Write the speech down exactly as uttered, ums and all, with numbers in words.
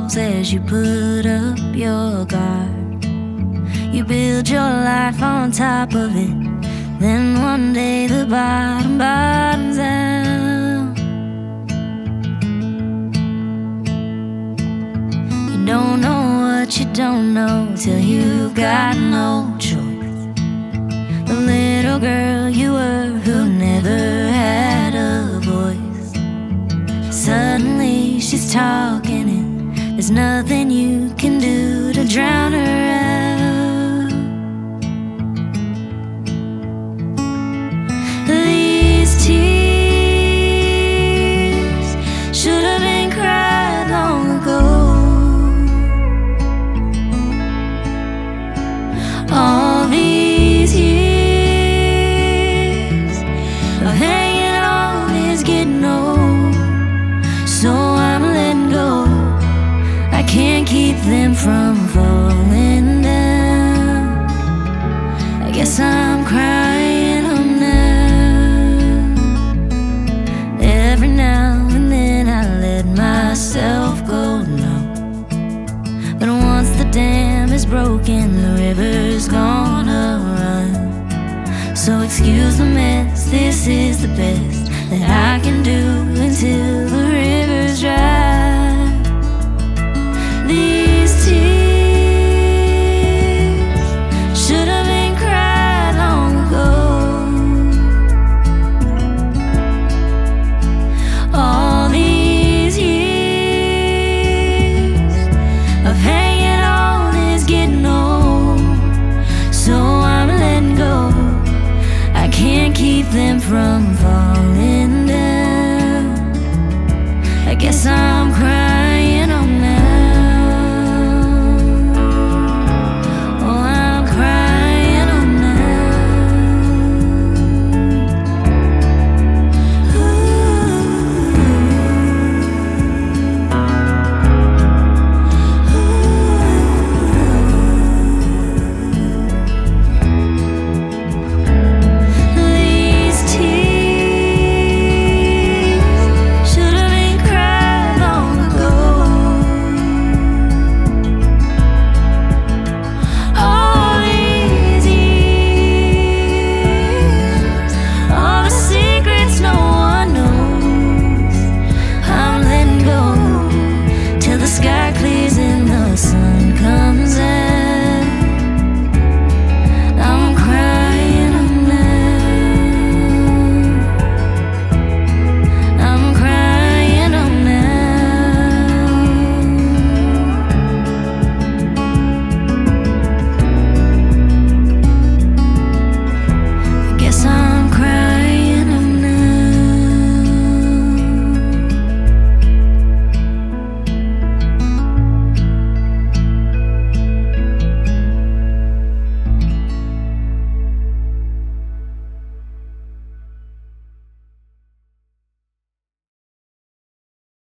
falls as you put up your guard. You build your life on top of it, then one day the bottom bottoms out. You don't know what you don't know till you've got no choice. The little girl you were who never had a voice, suddenly she's talking and there's nothing you can do to drown her out. These tears should have been cried long ago. All these years of hanging on is getting old, so I'm letting go. I can't keep them from falling down. I guess I'm crying them now. Every now and then I let myself go, no. But once the dam is broken, the river's gonna run. So excuse the mess, this is the best that I can do until the river's dry.